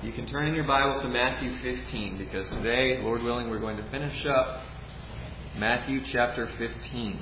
You can turn in your Bibles to Matthew 15, because today, Lord willing, we're going to finish up Matthew chapter 15.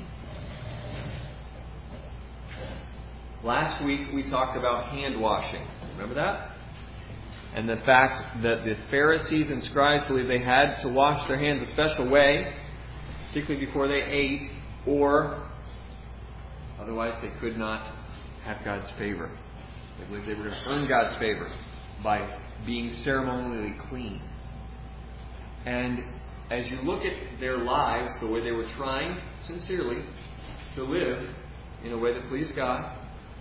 Last week we talked about hand washing. Remember that? And the fact that the Pharisees and scribes believed they had to wash their hands a special way, particularly before they ate, or otherwise they could not have God's favor. They believed they were going to earn God's favor by being ceremonially clean. And as you look at their lives, the way they were trying sincerely to live in a way that pleased God,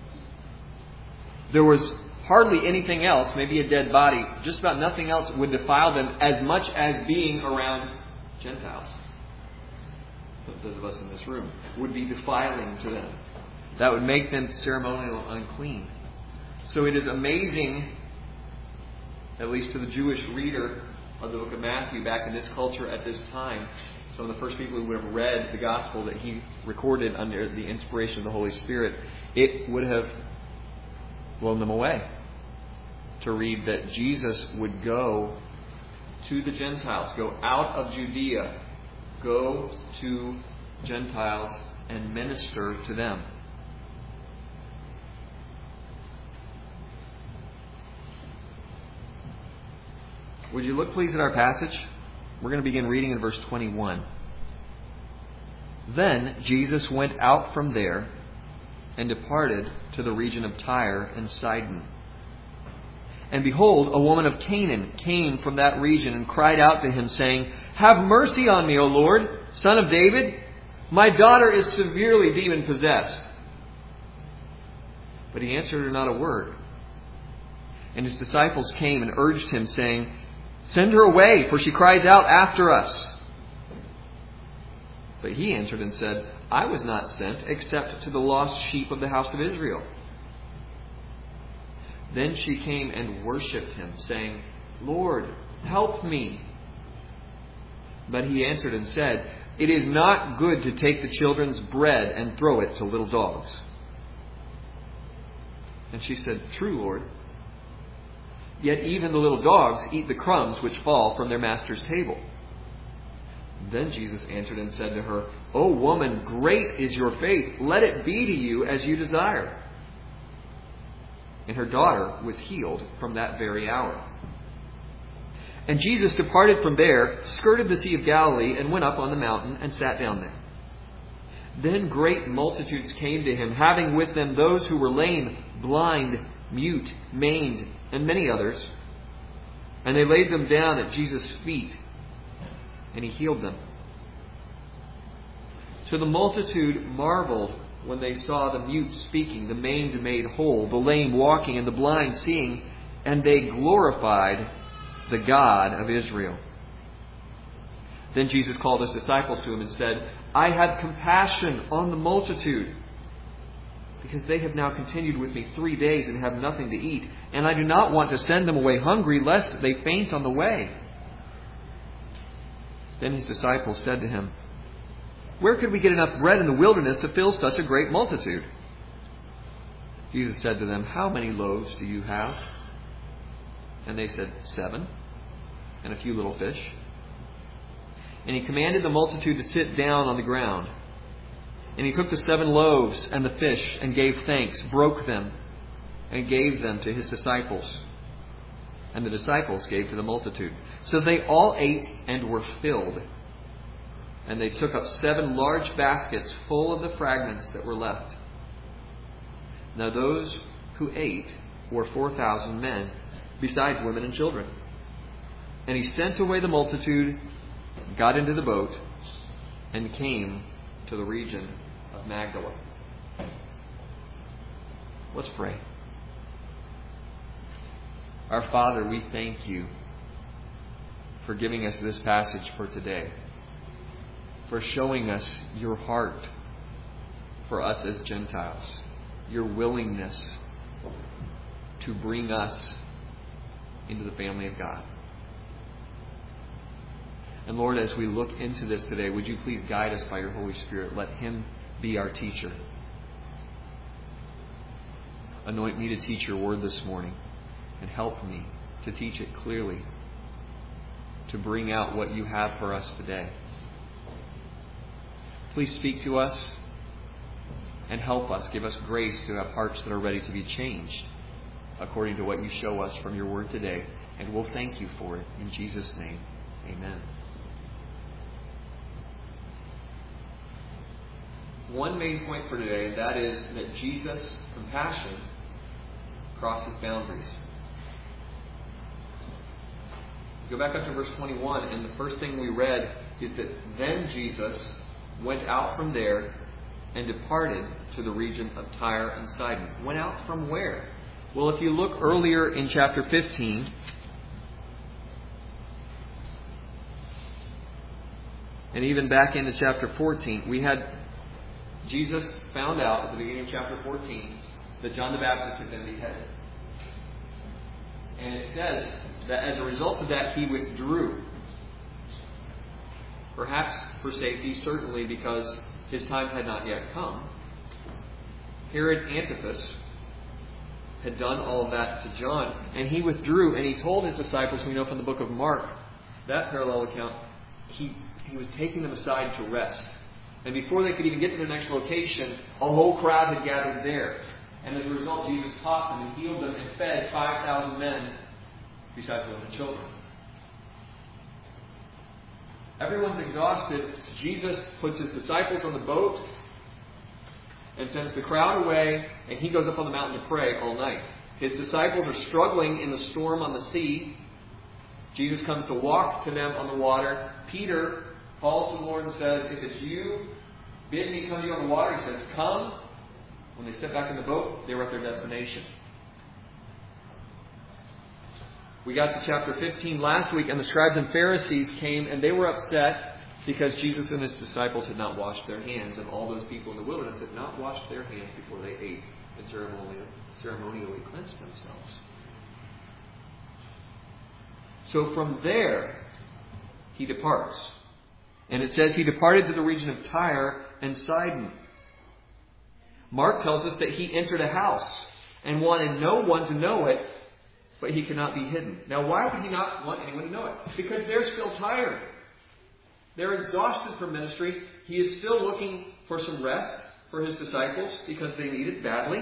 there was hardly anything else, maybe a dead body, just about nothing else would defile them as much as being around Gentiles. Those of us in this room would be defiling to them. That would make them ceremonially unclean. So it is amazing, at least to the Jewish reader of the book of Matthew back in this culture at this time, some of the first people who would have read the gospel that he recorded under the inspiration of the Holy Spirit, it would have blown them away to read that Jesus would go to the Gentiles, go out of Judea, go to Gentiles and minister to them. Would you look please at our passage? We're going to begin reading in verse 21. Then Jesus went out from there and departed to the region of Tyre and Sidon. And behold, a woman of Canaan came from that region and cried out to him, saying, "Have mercy on me, O Lord, Son of David. My daughter is severely demon-possessed." But he answered her not a word. And his disciples came and urged him, saying, "Send her away, for she cries out after us." But he answered and said, "I was not sent except to the lost sheep of the house of Israel." Then she came and worshipped him, saying, "Lord, help me." But he answered and said, "It is not good to take the children's bread and throw it to little dogs." And she said, "True, Lord. Yet even the little dogs eat the crumbs which fall from their master's table." Then Jesus answered and said to her, "O woman, great is your faith. Let it be to you as you desire." And her daughter was healed from that very hour. And Jesus departed from there, skirted the Sea of Galilee, and went up on the mountain and sat down there. Then great multitudes came to him, having with them those who were lame, blind, mute, maimed, and many others. And they laid them down at Jesus' feet, and he healed them. So the multitude marveled when they saw the mute speaking, the maimed made whole, the lame walking, and the blind seeing, and they glorified the God of Israel. Then Jesus called his disciples to him and said, "I had compassion on the multitude, because they have now continued with me 3 days and have nothing to eat, and I do not want to send them away hungry, lest they faint on the way." Then his disciples said to him, "Where could we get enough bread in the wilderness to fill such a great multitude?" Jesus said to them, "How many loaves do you have?" And they said, 7, and a few little fish. And he commanded the multitude to sit down on the ground. And he took the 7 loaves and the fish and gave thanks, broke them, and gave them to his disciples. And the disciples gave to the multitude. So they all ate and were filled. And they took up 7 large baskets full of the fragments that were left. Now those who ate were 4,000 men, besides women and children. And he sent away the multitude, got into the boat, and came to the region of Magdala. Let's pray. Our Father, we thank you for giving us this passage for today, for showing us your heart for us as Gentiles, your willingness to bring us into the family of God. And Lord, as we look into this today, would you please guide us by your Holy Spirit? Let him be our teacher. Anoint me to teach your word this morning and help me to teach it clearly, to bring out what you have for us today. Please speak to us and help us. Give us grace to have hearts that are ready to be changed according to what you show us from your word today. And we'll thank you for it. In Jesus' name, amen. One main point for today, and that is that Jesus' compassion crosses boundaries. Go back up to verse 21, and the first thing we read is that then Jesus went out from there and departed to the region of Tyre and Sidon. Went out from where? Well, if you look earlier in chapter 15, and even back into chapter 14, we had Jesus found out at the beginning of chapter 14 that John the Baptist had been beheaded. And it says that as a result of that, he withdrew. Perhaps for safety, certainly because his time had not yet come. Herod Antipas had done all of that to John, and he withdrew, and he told his disciples, we know from the book of Mark, that parallel account, he was taking them aside to rest. And before they could even get to the next location, a whole crowd had gathered there. And as a result, Jesus taught them and healed them and fed 5,000 men, besides women and children. Everyone's exhausted. Jesus puts his disciples on the boat and sends the crowd away, and he goes up on the mountain to pray all night. His disciples are struggling in the storm on the sea. Jesus comes to walk to them on the water. Peter calls to the Lord and says, if it's you, bid me come to you on the water. He says, come. When they step back in the boat, they were at their destination. We got to chapter 15 last week, and the scribes and Pharisees came, and they were upset because Jesus and his disciples had not washed their hands, and all those people in the wilderness had not washed their hands before they ate and ceremonially cleansed themselves. So from there, he departs. And it says he departed to the region of Tyre and Sidon. Mark tells us that he entered a house and wanted no one to know it, but he could not be hidden. Now, why would he not want anyone to know it? Because they're still tired. They're exhausted from ministry. He is still looking for some rest for his disciples because they need it badly.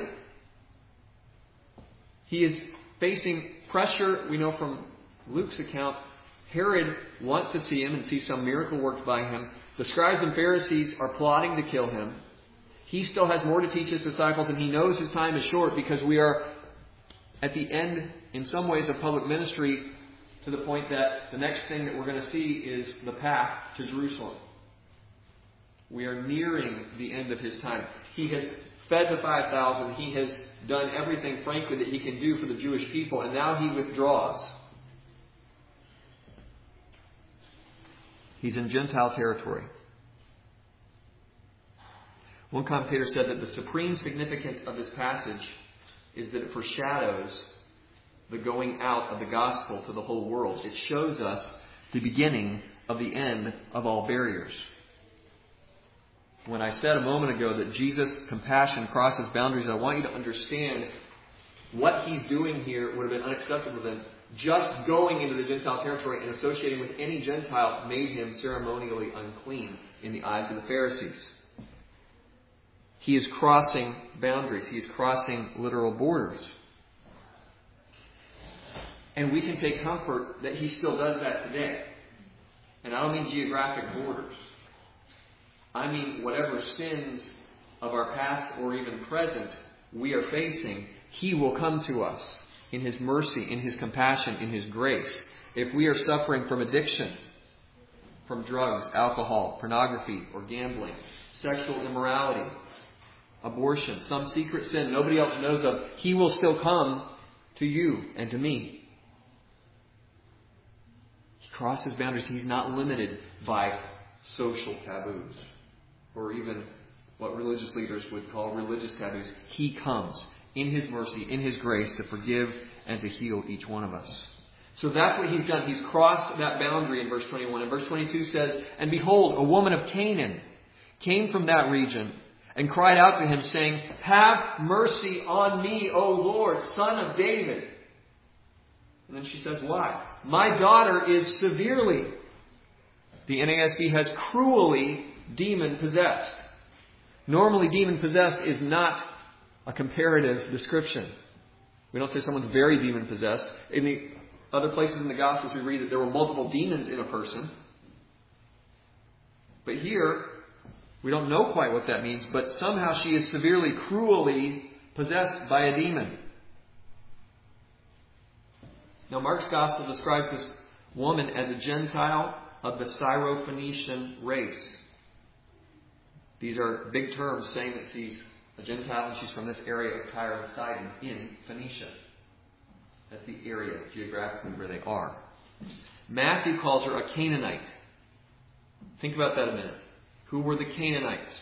He is facing pressure. We know from Luke's account, Herod wants to see him and see some miracle worked by him. The scribes and Pharisees are plotting to kill him. He still has more to teach his disciples, and he knows his time is short because we are at the end, in some ways, of public ministry, to the point that the next thing that we're going to see is the path to Jerusalem. We are nearing the end of his time. He has fed the 5,000. He has done everything, frankly, that he can do for the Jewish people, and now he withdraws. He's in Gentile territory. One commentator said that the supreme significance of this passage is that it foreshadows the going out of the gospel to the whole world. It shows us the beginning of the end of all barriers. When I said a moment ago that Jesus' compassion crosses boundaries, I want you to understand what he's doing here would have been unacceptable to them. Just going into the Gentile territory and associating with any Gentile made him ceremonially unclean in the eyes of the Pharisees. He is crossing boundaries. He is crossing literal borders. And we can take comfort that he still does that today. And I don't mean geographic borders. I mean whatever sins of our past or even present we are facing, he will come to us in his mercy, in his compassion, in his grace. If we are suffering from addiction, from drugs, alcohol, pornography, or gambling, sexual immorality, abortion, some secret sin nobody else knows of, he will still come to you and to me. He crosses boundaries. He's not limited by social taboos or even what religious leaders would call religious taboos. He comes in his mercy, in his grace, to forgive and to heal each one of us. So that's what he's done. He's crossed that boundary in verse 21. And verse 22 says, and behold, a woman of Canaan came from that region and cried out to him, saying, have mercy on me, O Lord, Son of David. And then she says, why? My daughter is severely, the NASB has cruelly demon-possessed. Normally, demon-possessed is not a comparative description. We don't say someone's very demon-possessed. In the other places in the Gospels, we read that there were multiple demons in a person. But here, we don't know quite what that means, but somehow she is severely, cruelly possessed by a demon. Now, Mark's Gospel describes this woman as a Gentile of the Syrophoenician race. These are big terms saying that she's a Gentile and she's from this area of Tyre and Sidon in Phoenicia. That's the area geographically where they are. Matthew calls her a Canaanite. Think about that a minute. Who were the Canaanites?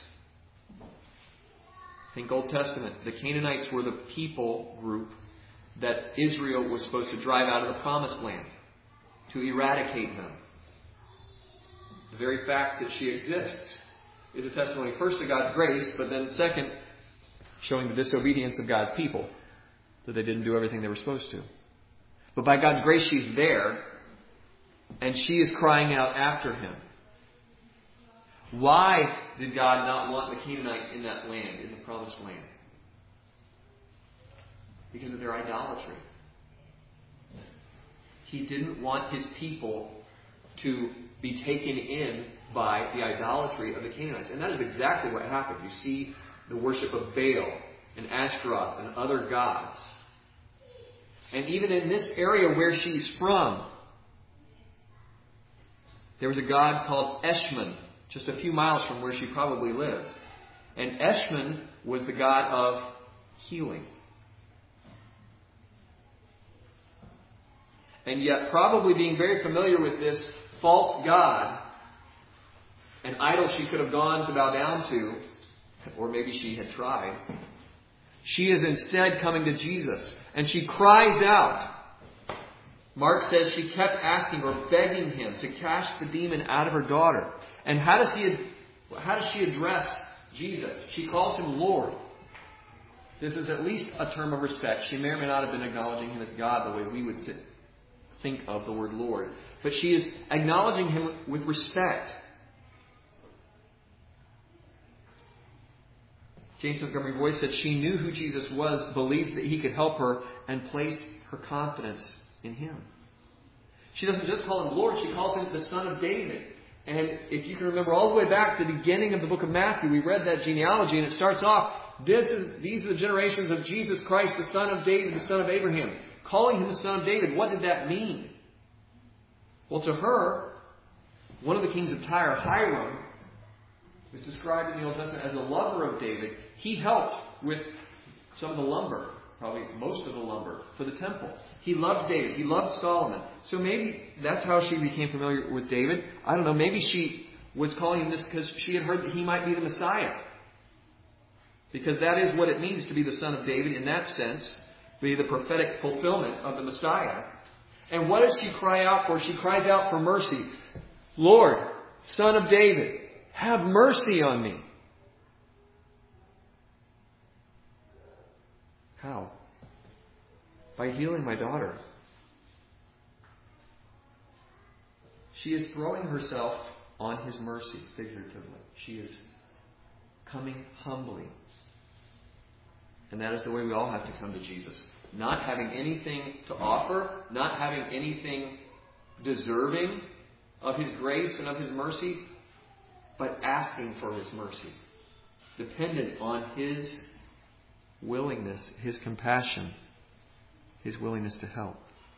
Think Old Testament. The Canaanites were the people group that Israel was supposed to drive out of the Promised Land, to eradicate them. The very fact that she exists is a testimony first to God's grace, but then second, showing the disobedience of God's people, that they didn't do everything they were supposed to. But by God's grace, she's there, and she is crying out after Him. Why did God not want the Canaanites in that land, in the Promised Land? Because of their idolatry. He didn't want His people to be taken in by the idolatry of the Canaanites. And that is exactly what happened. You see the worship of Baal and Ashtaroth and other gods. And even in this area where she's from, there was a god called Eshmun, just a few miles from where she probably lived. And Eshmun was the god of healing. And yet, probably being very familiar with this false god, an idol she could have gone to bow down to, or maybe she had tried, she is instead coming to Jesus. And she cries out. Mark says she kept asking or begging Him to cast the demon out of her daughter. And how does she address Jesus? She calls Him Lord. This is at least a term of respect. She may or may not have been acknowledging Him as God the way we would think of the word Lord. But she is acknowledging Him with respect. James Montgomery Boyce said she knew who Jesus was, believed that He could help her, and placed her confidence in Him. She doesn't just call Him Lord, she calls Him the Son of David. And if you can remember all the way back to the beginning of the book of Matthew, we read that genealogy, and it starts off, these are the generations of Jesus Christ, the Son of David, the Son of Abraham. Calling Him the Son of David, what did that mean? Well, to her, one of the kings of Tyre, Hiram, is described in the Old Testament as a lover of David. He helped with some of the lumber, probably most of the lumber, for the temple. He loved David. He loved Solomon. So maybe that's how she became familiar with David. I don't know. Maybe she was calling him this because she had heard that he might be the Messiah. Because that is what it means to be the son of David in that sense. Be the prophetic fulfillment of the Messiah. And what does she cry out for? She cries out for mercy. Lord, Son of David, have mercy on me. How? By healing my daughter. She is throwing herself on His mercy, figuratively. She is coming humbly. And that is the way we all have to come to Jesus. Not having anything to offer, not having anything deserving of His grace and of His mercy, but asking for His mercy. Dependent on His willingness, His compassion, His willingness to help.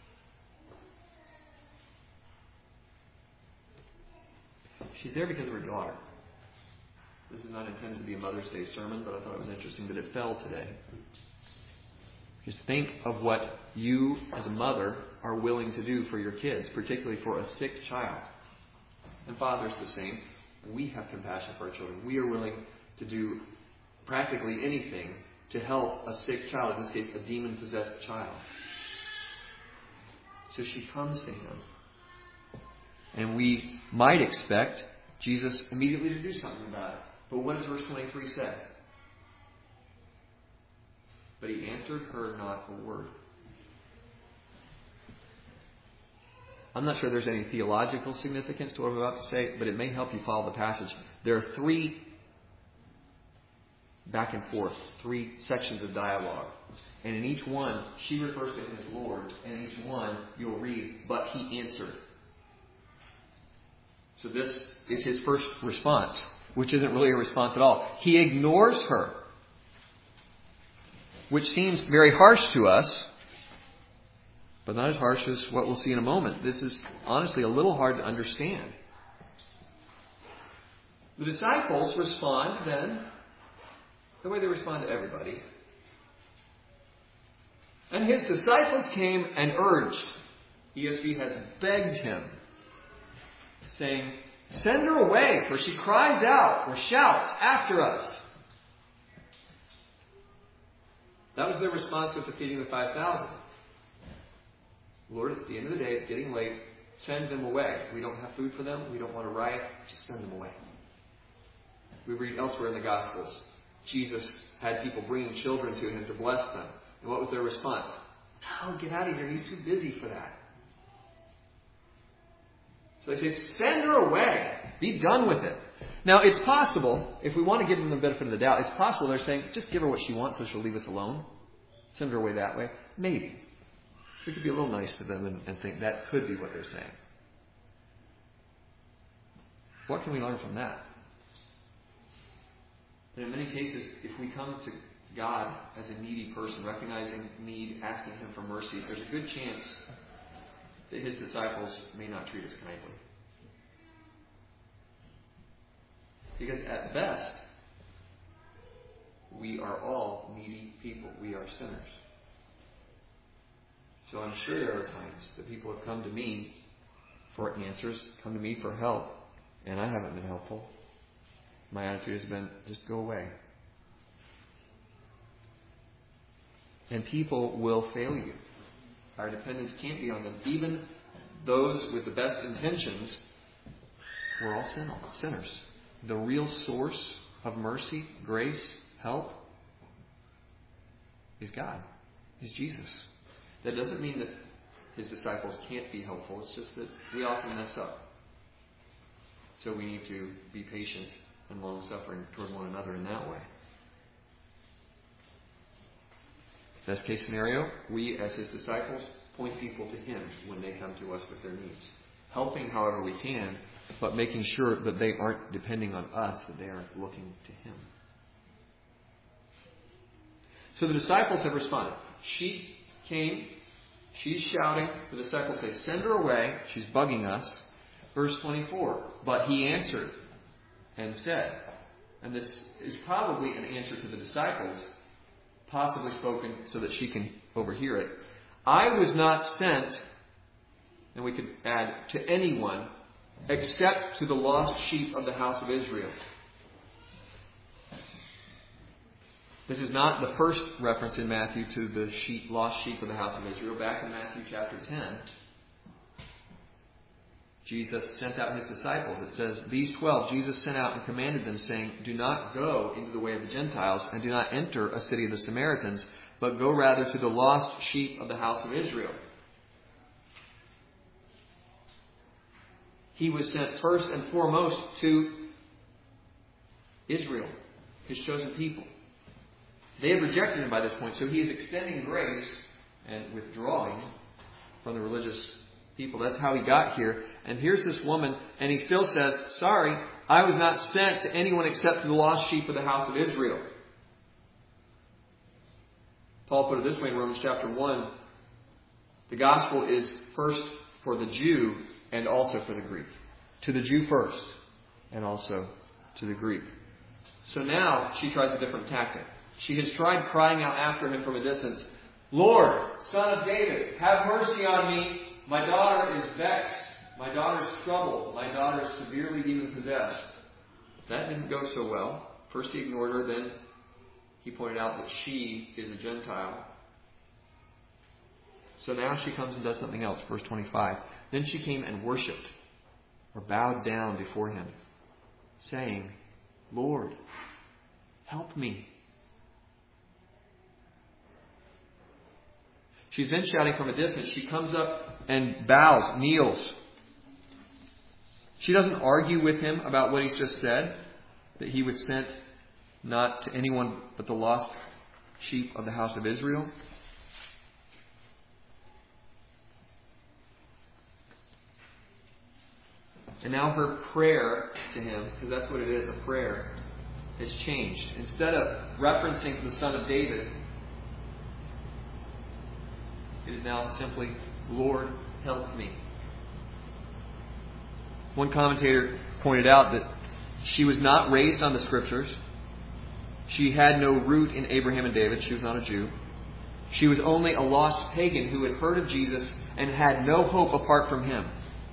She's there because of her daughter. This is not intended to be a Mother's Day sermon, but I thought it was interesting that it fell today. Just think of what you, as a mother, are willing to do for your kids, particularly for a sick child. And fathers the same. We have compassion for our children. We are willing to do practically anything to help a sick child, in this case, a demon-possessed child. So she comes to Him. And we might expect Jesus immediately to do something about it. But what does verse 23 say? But He answered her not a word. I'm not sure there's any theological significance to what I'm about to say, but it may help you follow the passage. There are 3 back and forth, 3 sections of dialogue. And in each one, she refers to him as Lord. And in each one, you'll read, but he answered. So this is his first response, which isn't really a response at all. He ignores her, which seems very harsh to us, but not as harsh as what we'll see in a moment. This is honestly a little hard to understand. The disciples respond then the way they respond to everybody. And his disciples came and urged. ESV has begged him, saying, "Send her away, for she cries out or shouts after us." That was their response with the feeding of the 5,000. Lord, at the end of the day, it's getting late. Send them away. We don't have food for them. We don't want to riot. Just send them away. We read elsewhere in the Gospels, Jesus had people bringing children to him to bless them. And what was their response? "Oh, get out of here. He's too busy for that." So they say, "Send her away. Be done with it." Now, it's possible, if we want to give them the benefit of the doubt, it's possible they're saying, just give her what she wants so she'll leave us alone. Send her away that way. Maybe. We could be a little nice to them and think that could be what they're saying. What can we learn from that? And in many cases, if we come to God as a needy person, recognizing need, asking him for mercy, there's a good chance that his disciples may not treat us kindly. Because at best, we are all needy people. We are sinners. So I'm sure there are times that people have come to me for answers, come to me for help, and I haven't been helpful. My attitude has been, just go away. And people will fail you. Our dependence can't be on them. Even those with the best intentions, we're all sinners. The real source of mercy, grace, help is God, is Jesus. That doesn't mean that his disciples can't be helpful. It's just that we often mess up. So we need to be patient and long-suffering toward one another in that way. Best case scenario, we as his disciples point people to him when they come to us with their needs. Helping however we can, but making sure that they aren't depending on us, that they are looking to him. So the disciples have responded. She came, she's shouting. The disciples say, "Send her away. She's bugging us." Verse 24, but he answered and said, and this is probably an answer to the disciples, possibly spoken so that she can overhear it. "I was not sent," and we could add, "to anyone except to the lost sheep of the house of Israel." This is not the first reference in Matthew to the lost sheep of the house of Israel. Back in Matthew chapter 10, Jesus sent out his disciples. It says, "These 12 Jesus sent out and commanded them, saying, do not go into the way of the Gentiles, and do not enter a city of the Samaritans, but go rather to the lost sheep of the house of Israel." He was sent first and foremost to Israel, his chosen people. They had rejected him by this point, so he is extending grace and withdrawing from the religious people. That's how he got here. And here's this woman, and he still says, "Sorry, I was not sent to anyone except to the lost sheep of the house of Israel." Paul put it this way in Romans chapter 1. The gospel is first for the Jew and also for the Greek. To the Jew first, and also to the Greek. So now she tries a different tactic. She has tried crying out after him from a distance, "Lord, Son of David, have mercy on me. My daughter is vexed. My daughter's troubled. My daughter is severely demon-possessed." That didn't go so well. First he ignored her, then he pointed out that she is a Gentile. So now she comes and does something else. Verse 25. Then she came and worshipped, or bowed down before him, saying, "Lord, help me." She's then shouting from a distance. She comes up and bows, kneels. She doesn't argue with him about what he's just said, that he was sent not to anyone but the lost sheep of the house of Israel. And now her prayer to him, because that's what it is, a prayer, has changed. Instead of referencing to the Son of David, it is now simply, Lord, help me. One commentator pointed out that she was not raised on the Scriptures. She had no root in Abraham and David. She was not a Jew. She was only a lost pagan who had heard of Jesus and had no hope apart from him.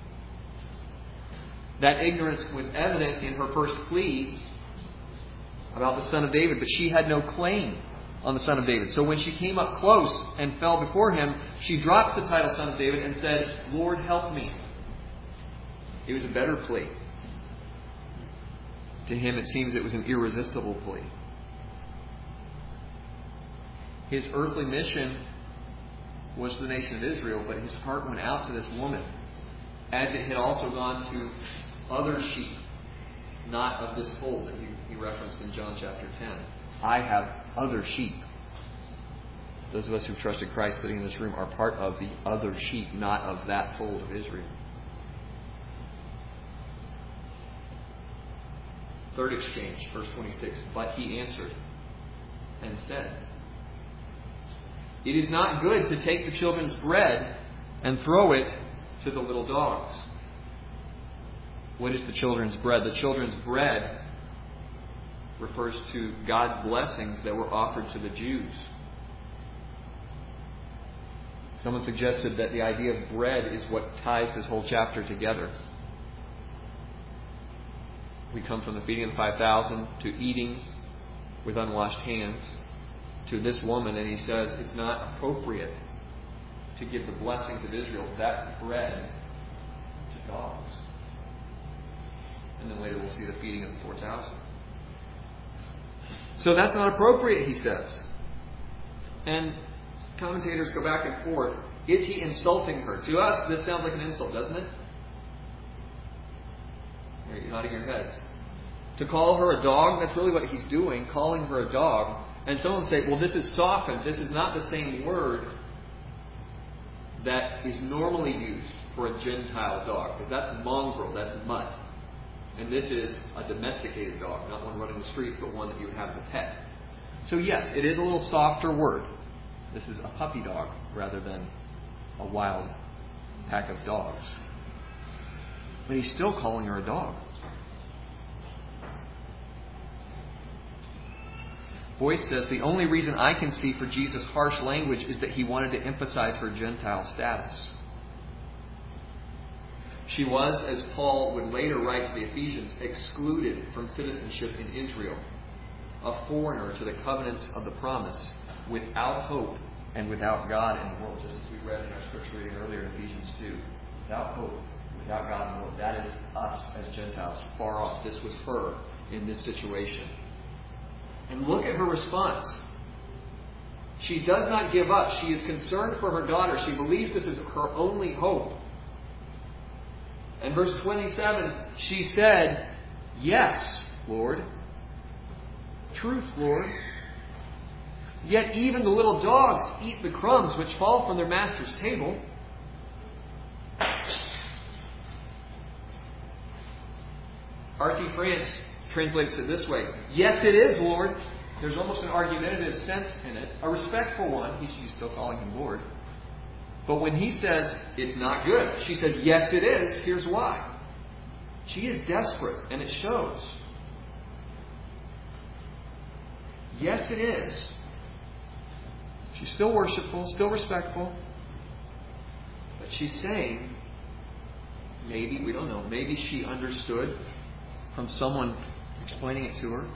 That ignorance was evident in her first plea about the Son of David, but she had no claim on the Son of David. So when she came up close and fell before him, she dropped the title Son of David and said, Lord, help me. It was a better plea. To him, it seems it was an irresistible plea. His earthly mission was the nation of Israel, but his heart went out to this woman, as it had also gone to other sheep, not of this fold that he referenced in John chapter 10. I have other sheep. Those of us who trusted Christ sitting in this room are part of the other sheep, not of that fold of Israel. Third exchange, verse 26. But he answered and said, It is not good to take the children's bread and throw it to the little dogs. What is the children's bread? The children's bread refers to God's blessings that were offered to the Jews. Someone suggested that the idea of bread is what ties this whole chapter together. We come from the feeding of the 5,000 to eating with unwashed hands to this woman, and he says it's not appropriate to give the blessings of Israel, that bread, to dogs. And then later we'll see the feeding of the 4,000. So that's not appropriate, he says. And commentators go back and forth. Is he insulting her? To us, this sounds like an insult, doesn't it? You're nodding your heads. To call her a dog, that's really what he's doing, calling her a dog. And someone will say, well, this is softened. This is not the same word that is normally used for a Gentile dog. Because that's mongrel, that's mutt. And this is a domesticated dog, not one running the streets, but one that you would have as a pet. So yes, it is a little softer word. This is a puppy dog rather than a wild pack of dogs. But he's still calling her a dog. Boyce says, the only reason I can see for Jesus' harsh language is that he wanted to emphasize her Gentile status. She was, as Paul would later write to the Ephesians, excluded from citizenship in Israel, a foreigner to the covenants of the promise, without hope and without God in the world, just as we read in our scripture reading earlier in Ephesians 2. Without hope, without God in the world. That is us as Gentiles, far off. This was her in this situation. And look at her response. She does not give up. She is concerned for her daughter. She believes this is her only hope. And verse 27, she said, Yes, Lord. Truth, Lord. Yet even the little dogs eat the crumbs which fall from their master's table. R.T. France translates it this way. Yes, it is, Lord. There's almost an argumentative sense in it. A respectful one. She's still calling him Lord. But when he says, it's not good, she says, yes, it is. Here's why. She is desperate, and it shows. Yes, it is. She's still worshipful, still respectful. But she's saying, maybe, we don't know, maybe she understood from someone explaining it to her.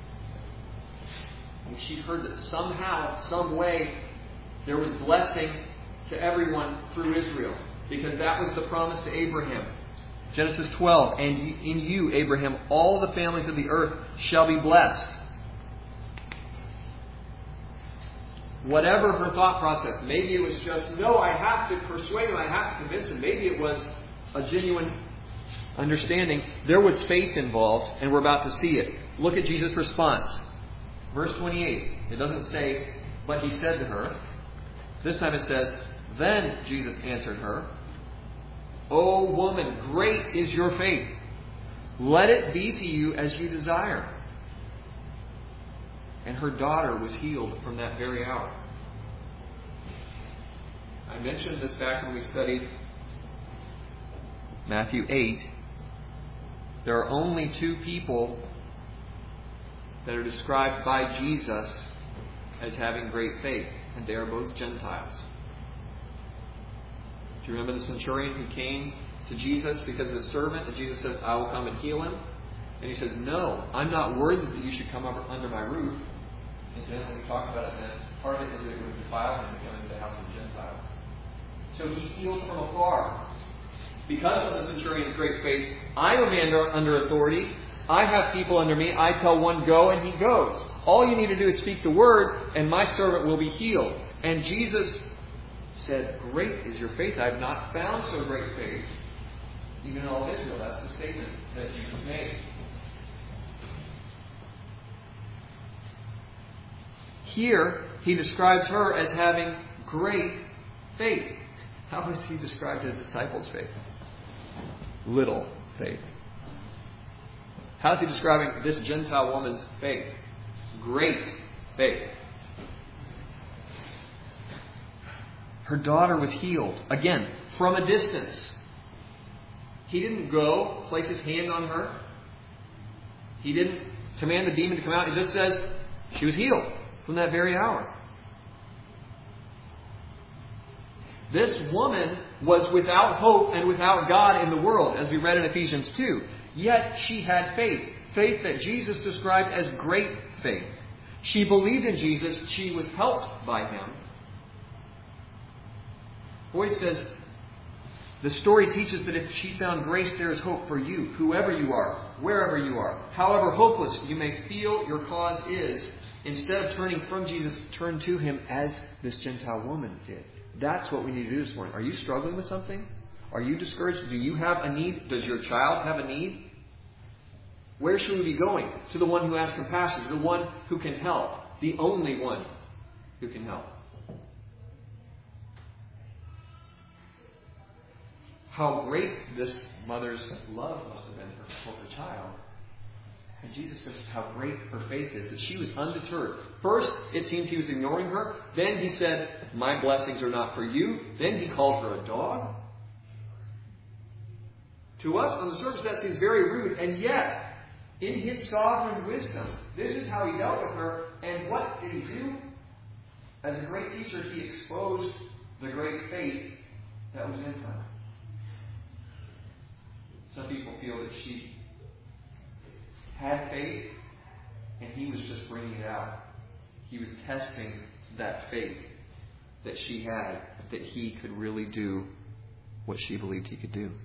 And she heard that somehow, some way, there was blessing to everyone through Israel. Because that was the promise to Abraham. Genesis 12, and in you, Abraham, all the families of the earth shall be blessed. whatever her thought process, maybe it was just, no, I have to persuade him, I have to convince him. Maybe it was a genuine understanding. There was faith involved, and we're about to see it. Look at Jesus' response. Verse 28. It doesn't say, but he said to her. This time it says, then Jesus answered her, O woman, great is your faith. Let it be to you as you desire. And her daughter was healed from that very hour. I mentioned this back when we studied Matthew 8. There are only two people that are described by Jesus as having great faith, and they are both Gentiles. Do you remember the centurion who came to Jesus because of his servant, and Jesus says, I will come and heal him? And he says, no, I'm not worthy that you should come under my roof. And then when we talk about it, then part of it is that it would defile him to come into the house of a Gentile. So he healed from afar. Because of the centurion's great faith, I'm a man under authority. I have people under me. I tell one, go, and he goes. All you need to do is speak the word, and my servant will be healed. And Jesus said, great is your faith. I have not found so great faith, even in all of Israel. That's the statement that Jesus made. Here, he describes her as having great faith. How has he described his disciples' faith? Little faith. How is he describing this Gentile woman's faith? Great faith. Her daughter was healed. Again, from a distance. He didn't go, place his hand on her. He didn't command the demon to come out. He just says she was healed from that very hour. This woman was without hope and without God in the world, as we read in Ephesians 2. Yet she had faith. Faith that Jesus described as great faith. She believed in Jesus. She was helped by him. Boyd says, the story teaches that if she found grace, there is hope for you, whoever you are, wherever you are. However hopeless you may feel your cause is, instead of turning from Jesus, turn to him as this Gentile woman did. That's what we need to do this morning. Are you struggling with something? Are you discouraged? Do you have a need? Does your child have a need? Where should we be going? To the one who has compassion, to the one who can help, the only one who can help. How great this mother's love must have been for her child. And Jesus says how great her faith is, that she was undeterred. First, it seems he was ignoring her. Then he said, my blessings are not for you. Then he called her a dog. To us, on the surface, that seems very rude. And yet, in his sovereign wisdom, this is how he dealt with her. And what did he do? As a great teacher, he exposed the great faith that was in her. Some people feel that she had faith, and he was just bringing it out. He was testing that faith that she had, that he could really do what she believed he could do.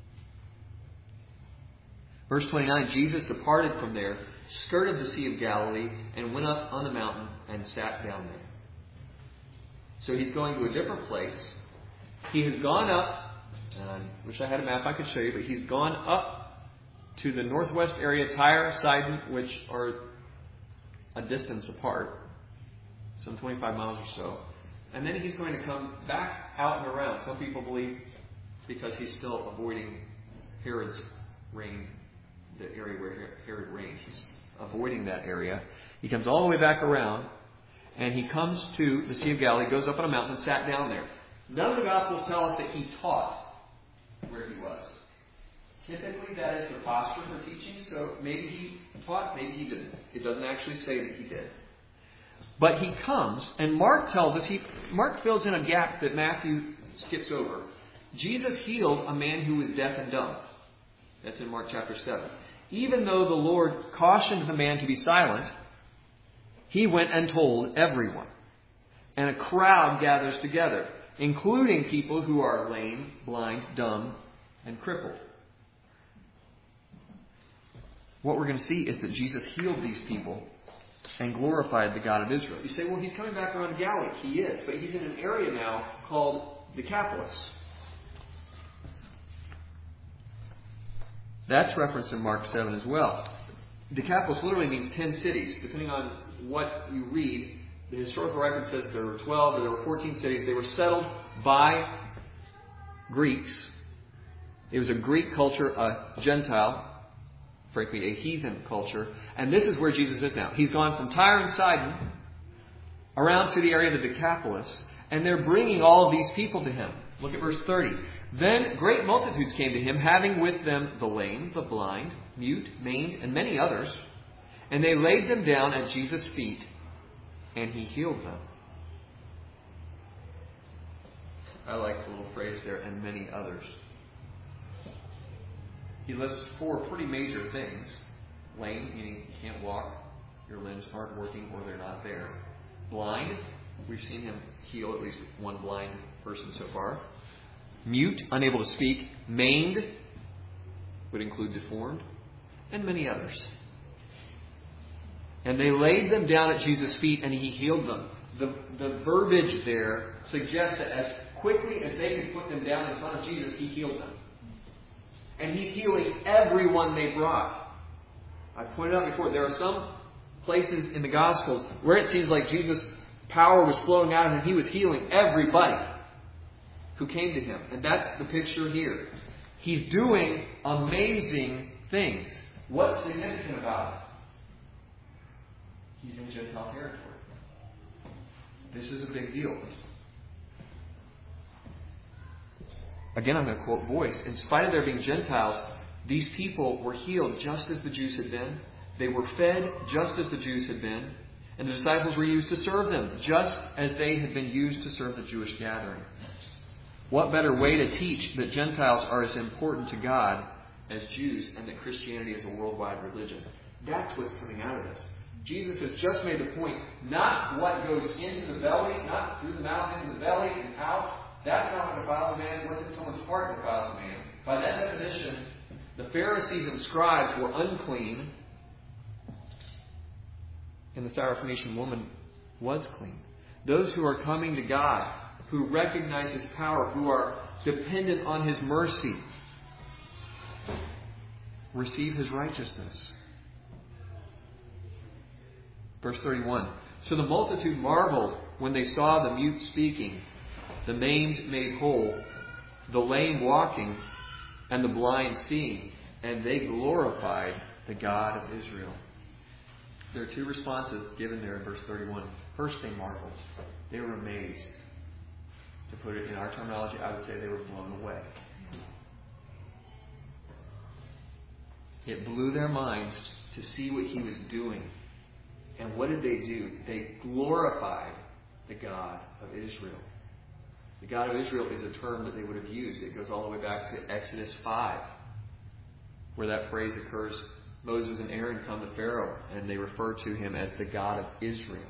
Verse 29, Jesus departed from there, skirted the Sea of Galilee, and went up on the mountain and sat down there. So he's going to a different place. He has gone up, and I wish I had a map I could show you, but he's gone up to the northwest area, Tyre, Sidon, which are a distance apart, some 25 miles or so. And then he's going to come back out and around. Some people believe because he's still avoiding Herod's reign, the area where Herod reigned. He's avoiding that area. He comes all the way back around, and he comes to the Sea of Galilee, goes up on a mountain, and sat down there. None of the Gospels tell us that he taught where he was. Typically, that is the posture for teaching, so maybe he taught, maybe he didn't. It doesn't actually say that he did. But he comes, and Mark tells us, Mark fills in a gap that Matthew skips over. Jesus healed a man who was deaf and dumb. That's in Mark chapter 7. Even though the Lord cautioned the man to be silent, he went and told everyone. And a crowd gathers together, including people who are lame, blind, dumb, and crippled. What we're going to see is that Jesus healed these people and glorified the God of Israel. You say, well, he's coming back around Galilee. He is, but he's in an area now called Decapolis. That's referenced in Mark 7 as well. Decapolis literally means 10 cities. Depending on what you read, the historical record says there were 12 or there were 14 cities. They were settled by Greeks. It was a Greek culture, a Gentile, frankly, a heathen culture. And this is where Jesus is now. He's gone from Tyre and Sidon around to the area of the Decapolis, and they're bringing all of these people to him. Look at verse 30. Then great multitudes came to him, having with them the lame, the blind, mute, maimed, and many others. And they laid them down at Jesus' feet, and he healed them. I like the little phrase there, and many others. He lists 4 pretty major things. Lame, meaning you can't walk, your limbs aren't working or they're not there. Blind, we've seen him heal at least one blind person so far. Mute, unable to speak. Maimed, would include deformed. And many others. And they laid them down at Jesus' feet and he healed them. The verbiage there suggests that as quickly as they could put them down in front of Jesus, he healed them. And he's healing everyone they brought. I pointed out before, there are some places in the Gospels where it seems like Jesus' power was flowing out of him. He was healing everybody who came to him. And that's the picture here. He's doing amazing things. What's significant about it? He's in Gentile territory. This is a big deal. Again, I'm going to quote Boyce. In spite of there being Gentiles, these people were healed just as the Jews had been. They were fed just as the Jews had been. And the disciples were used to serve them just as they had been used to serve the Jewish gathering. What better way to teach that Gentiles are as important to God as Jews and that Christianity is a worldwide religion? That's what's coming out of this. Jesus has just made the point, not what goes into the belly, not through the mouth into the belly and out. That's not what defiles a man. What's in someone's heart defiles a man. By that definition, the Pharisees and scribes were unclean, and the Syrophoenician woman was clean. Those who are coming to God, who recognize his power, who are dependent on his mercy, receive his righteousness. Verse 31. So the multitude marveled when they saw the mute speaking, the maimed made whole, the lame walking, and the blind seeing, and they glorified the God of Israel. There are 2 responses given there in verse 31. First, they marveled. They were amazed. To put it in our terminology, I would say they were blown away. It blew their minds to see what he was doing. And what did they do? They glorified the God of Israel. The God of Israel is a term that they would have used. It goes all the way back to Exodus 5, where that phrase occurs. Moses and Aaron come to Pharaoh, and they refer to him as the God of Israel.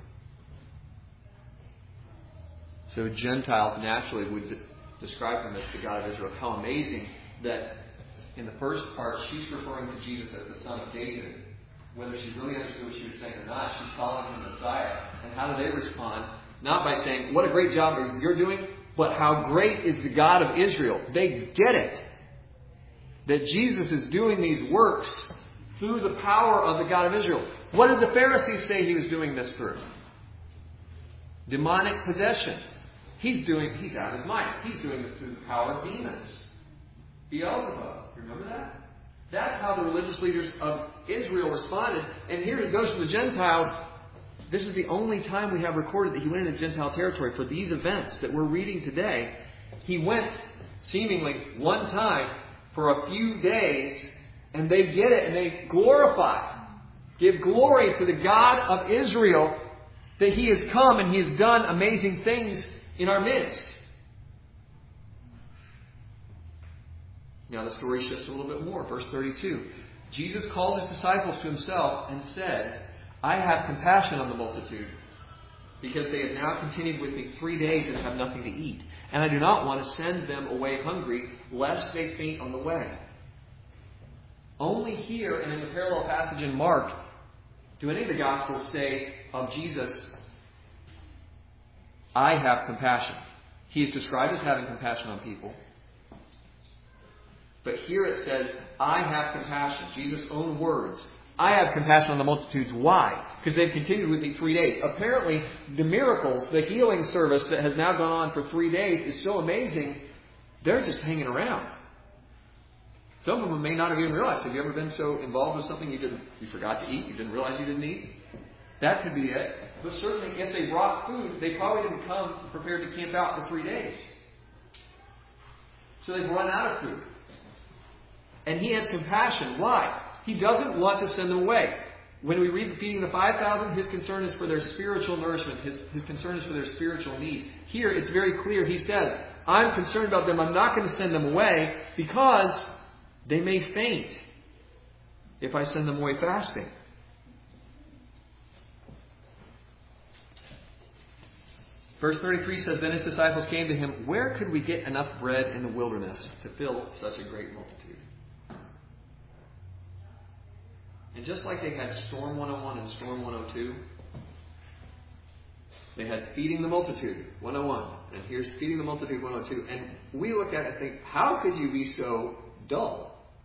So Gentiles naturally would describe him as the God of Israel. How amazing that in the first part, she's referring to Jesus as the son of David. Whether she really understood what she was saying or not, she's calling him Messiah. And how do they respond? Not by saying, what a great job you're doing, but how great is the God of Israel. They get it. That Jesus is doing these works through the power of the God of Israel. What did the Pharisees say he was doing this through? Demonic possession. He's out of his mind. He's doing this through the power of demons. Beelzebub. Remember that? That's how the religious leaders of Israel responded. And here he goes to the Gentiles. This is the only time we have recorded that he went into Gentile territory for these events that we're reading today. He went seemingly one time for a few days, and they get it and they glorify, give glory to the God of Israel that he has come and he has done amazing things in our midst. Now the story shifts a little bit more. Verse 32. Jesus called his disciples to himself and said, I have compassion on the multitude, because they have now continued with me 3 days and have nothing to eat. And I do not want to send them away hungry, lest they faint on the way. Only here and in the parallel passage in Mark Do any of the Gospels say of Jesus, I have compassion? He is described as having compassion on people. But here it says, I have compassion. Jesus' own words. I have compassion on the multitudes. Why? Because they've continued with me 3 days. Apparently, the miracles, the healing service that has now gone on for 3 days is so amazing, they're just hanging around. Some of them may not have even realized. Have you ever been so involved with something you forgot to eat? You didn't realize you didn't eat? That could be it. But certainly if they brought food, they probably didn't come prepared to camp out for 3 days. So they've run out of food. And he has compassion. Why? He doesn't want to send them away. When we read the feeding of the 5,000, his concern is for their spiritual nourishment. His concern is for their spiritual need. Here it's very clear. He says, I'm concerned about them. I'm not going to send them away because they may faint if I send them away fasting. Verse 33 says, Then his disciples came to him, Where could we get enough bread in the wilderness to fill such a great multitude? And just like they had Storm 101 and Storm 102, they had Feeding the Multitude 101, and here's Feeding the Multitude 102. And we look at it and think, how could you be so dull?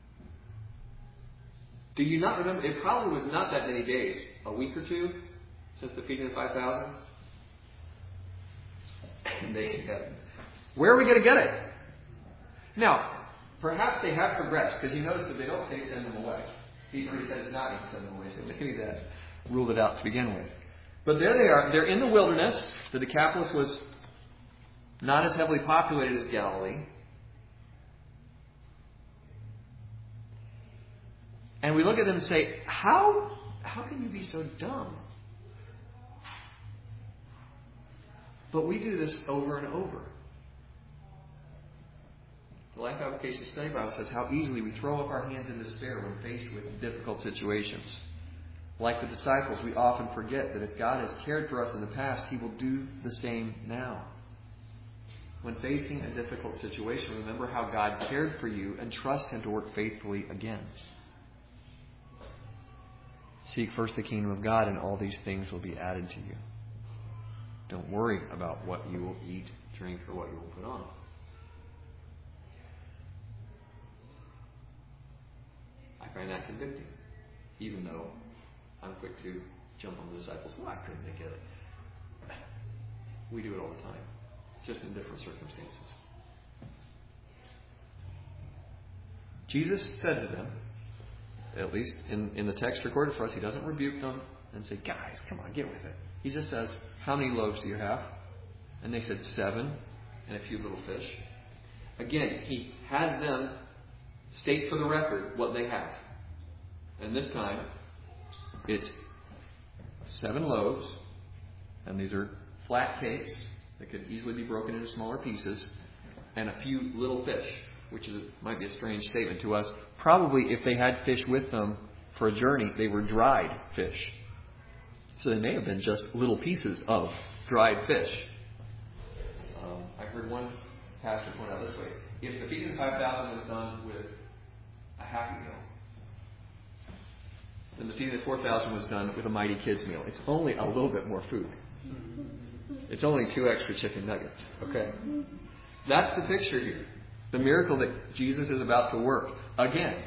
Do you not remember? It probably was not that many days, a week or two, since the feeding of the 5,000. And they said, where are we going to get it? Now, perhaps they have progressed, because you notice that they don't say send them away. He already said it's not going to send them away, so maybe that ruled it out to begin with. But there they are. They're in the wilderness. The Decapolis was not as heavily populated as Galilee. And we look at them and say, how can you be so dumb? But we do this over and over. The Life Application Study Bible says how easily we throw up our hands in despair when faced with difficult situations. Like the disciples, we often forget that if God has cared for us in the past, He will do the same now. When facing a difficult situation, remember how God cared for you and trust Him to work faithfully again. Seek first the kingdom of God, and all these things will be added to you. Don't worry about what you will eat, drink, or what you will put on. I find that convicting, even though I'm quick to jump on the disciples. Why couldn't they get it? We do it all the time, just in different circumstances. Jesus said to them, at least in the text recorded for us, He doesn't rebuke them and say, guys, come on, get with it. He just says, how many loaves do you have? And they said 7 and a few little fish. Again, He has them state for the record what they have. And this time, it's 7 loaves, and these are flat cakes that could easily be broken into smaller pieces, and a few little fish, which might be a strange statement to us. Probably if they had fish with them for a journey, they were dried fish. So they may have been just little pieces of dried fish. I heard one pastor point out this way. If the feeding of 5,000 was done with a Happy Meal, then the feeding of 4,000 was done with a Mighty Kids meal. It's only a little bit more food. It's only 2 extra chicken nuggets. Okay? That's the picture here. The miracle that Jesus is about to work. Again.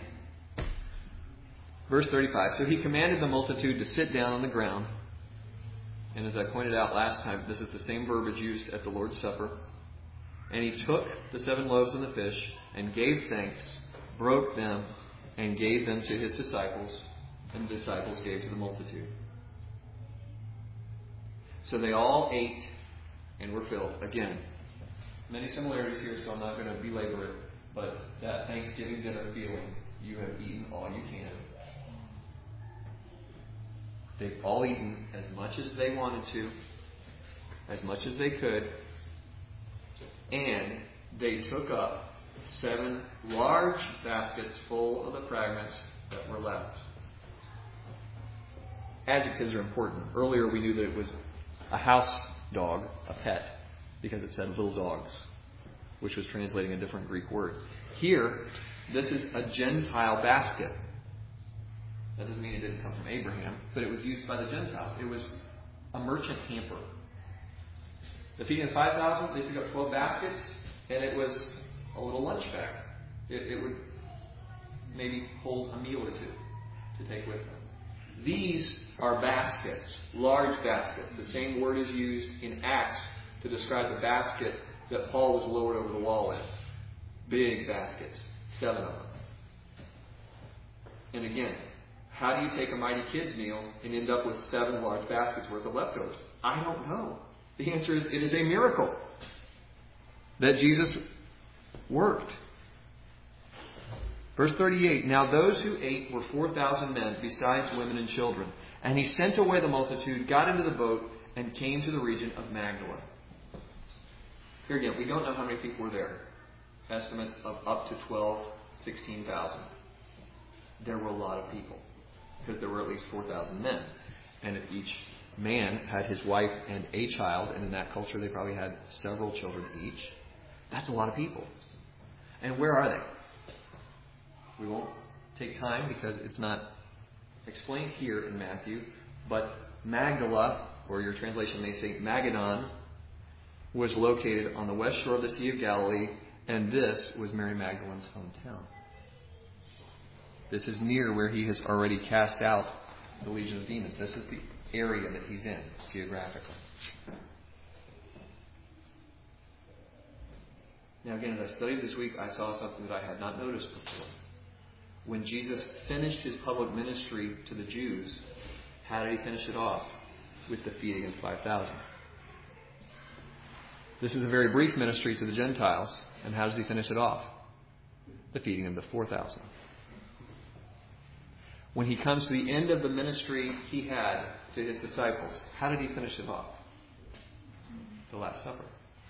Verse 35. So He commanded the multitude to sit down on the ground. And as I pointed out last time, this is the same verbiage used at the Lord's Supper. And He took the 7 loaves and the fish and gave thanks, broke them, and gave them to His disciples. And the disciples gave to the multitude. So they all ate and were filled. Again, many similarities here, so I'm not going to belabor it. But that Thanksgiving dinner feeling, you have eaten all you can. They've all eaten as much as they wanted to, as much as they could, and they took up 7 large baskets full of the fragments that were left. Adjectives are important. Earlier we knew that it was a house dog, a pet, because it said little dogs, which was translating a different Greek word. Here, this is a Gentile basket. That doesn't mean it didn't come from Abraham, but it was used by the Gentiles. It was a merchant hamper. The feeding of 5,000, they took up 12 baskets, and it was a little lunch bag. It would maybe hold a meal or two to take with them. These are baskets, large baskets. The same word is used in Acts to describe the basket that Paul was lowered over the wall in. Big baskets, 7 of them. And again, how do you take a mighty kids meal and end up with 7 large baskets worth of leftovers? I don't know. The answer is, it is a miracle that Jesus worked. Verse 38, now those who ate were 4,000 men, besides women and children. And he sent away the multitude, got into the boat, and came to the region of Magdala. Here again, we don't know how many people were there. Estimates of up to 16,000. There were a lot of people, because there were at least 4,000 men. And if each man had his wife and a child, and in that culture they probably had several children each, that's a lot of people. And where are they? We won't take time because it's not explained here in Matthew, but Magdala, or your translation may say Magadan, was located on the west shore of the Sea of Galilee, and this was Mary Magdalene's hometown. This is near where he has already cast out the legion of demons. This is the area that he's in, geographically. Now again, as I studied this week, I saw something that I had not noticed before. When Jesus finished his public ministry to the Jews, how did he finish it off? With the feeding of 5,000. This is a very brief ministry to the Gentiles, and how does he finish it off? The feeding of the 4,000. When he comes to the end of the ministry he had to his disciples, how did he finish it off? The Last Supper.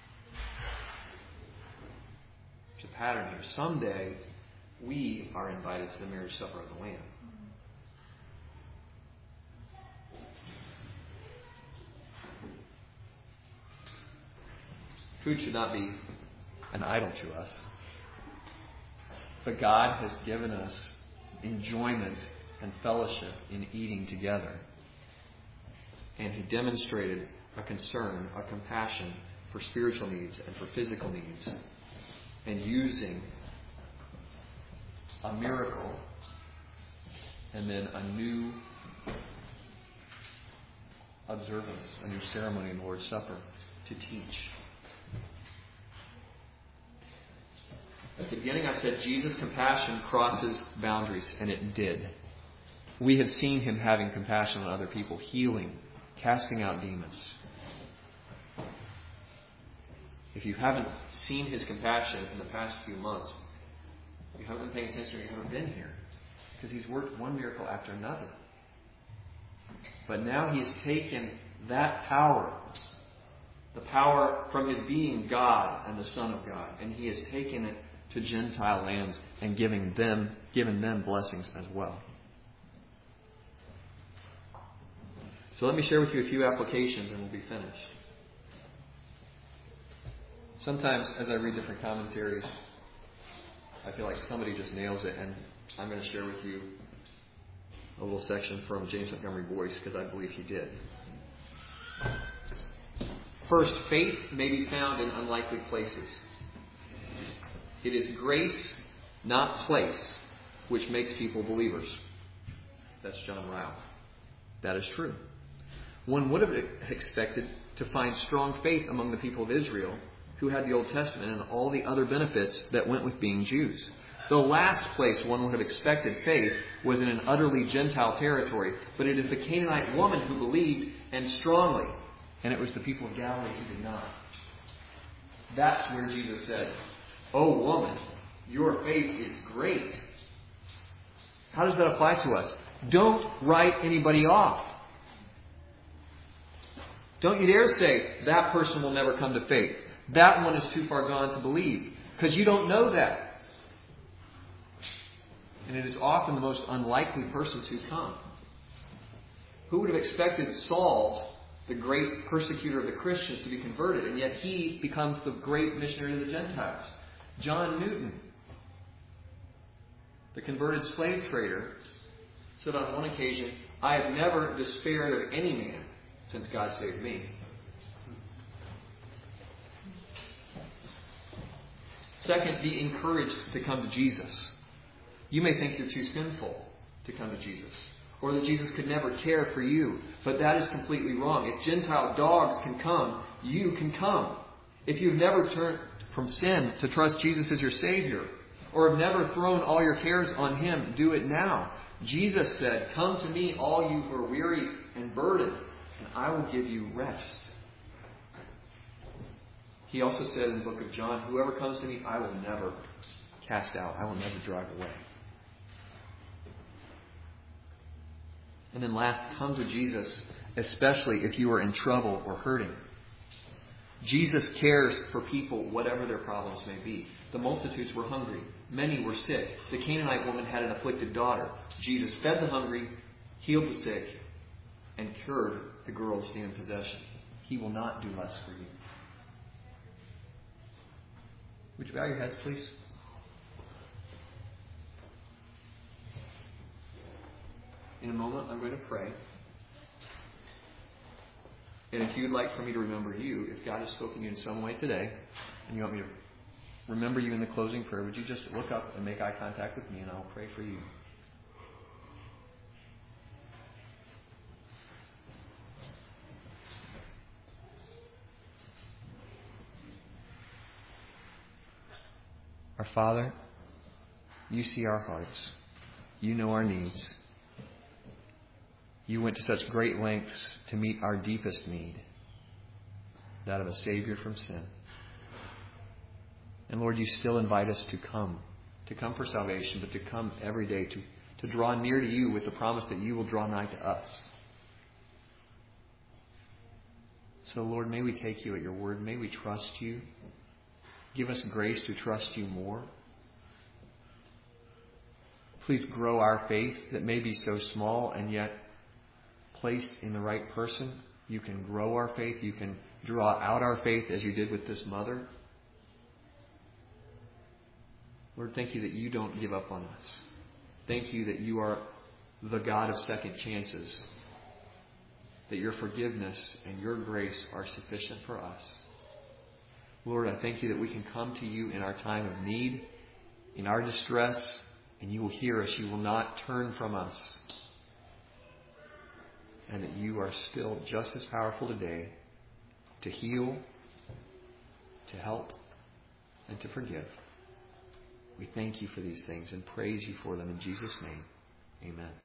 There's a pattern here. Someday, we are invited to the marriage supper of the Lamb. Food should not be an idol to us. But God has given us enjoyment and fellowship in eating together. And he demonstrated a concern, a compassion for spiritual needs and for physical needs. And using a miracle and then a new observance, a new ceremony in the Lord's Supper to teach. At the beginning I said Jesus' compassion crosses boundaries, and it did. We have seen him having compassion on other people, healing, casting out demons. If you haven't seen his compassion in the past few months, you haven't been paying attention or you haven't been here. Because he's worked one miracle after another. But now he has taken that power, the power from his being God and the Son of God, and he has taken it to Gentile lands and given them blessings as well. So let me share with you a few applications and we'll be finished. Sometimes as I read different commentaries, I feel like somebody just nails it, and I'm going to share with you a little section from James Montgomery Boyce because I believe he did. First, faith may be found in unlikely places. It is grace, not place, which makes people believers. That's John Ryle. That is true. One would have expected to find strong faith among the people of Israel who had the Old Testament and all the other benefits that went with being Jews. The last place one would have expected faith was in an utterly Gentile territory, but it is the Canaanite woman who believed, and strongly, and it was the people of Galilee who did not. That's where Jesus said, "Oh woman, your faith is great." How does that apply to us? Don't write anybody off. Don't you dare say, that person will never come to faith. That one is too far gone to believe. Because you don't know that. And it is often the most unlikely persons who come. Who would have expected Saul, the great persecutor of the Christians, to be converted? And yet he becomes the great missionary of the Gentiles. John Newton, the converted slave trader, said on one occasion, "I have never despaired of any man since God saved me." Second, be encouraged to come to Jesus. You may think you're too sinful to come to Jesus, or that Jesus could never care for you, but that is completely wrong. If Gentile dogs can come, you can come. If you've never turned from sin to trust Jesus as your Savior, or have never thrown all your cares on Him, do it now. Jesus said, "Come to me, all you who are weary and burdened, and I will give you rest." He also said in the book of John, "Whoever comes to me, I will never cast out. I will never drive away." And then last, come to Jesus, especially if you are in trouble or hurting. Jesus cares for people, whatever their problems may be. The multitudes were hungry. Many were sick. The Canaanite woman had an afflicted daughter. Jesus fed the hungry, healed the sick, and cured the girl's demon possession. He will not do less for you. Would you bow your heads, please? In a moment, I'm going to pray. And if you'd like for me to remember you, if God has spoken to you in some way today, and you want me to remember you in the closing prayer, would you just look up and make eye contact with me, and I'll pray for you. Our Father, you see our hearts. You know our needs. You went to such great lengths to meet our deepest need, that of a Savior from sin. And Lord, you still invite us to come for salvation, but to come every day, to draw near to you with the promise that you will draw nigh to us. So Lord, may we take you at your word. May we trust you. Give us grace to trust you more. Please grow our faith that may be so small, and yet placed in the right person, you can grow our faith. You can draw out our faith as you did with this mother. Lord, thank you that you don't give up on us. Thank you that you are the God of second chances, that your forgiveness and your grace are sufficient for us. Lord, I thank you that we can come to you in our time of need, in our distress, and you will hear us. You will not turn from us. And that you are still just as powerful today to heal, to help, and to forgive. We thank you for these things and praise you for them in Jesus' name. Amen.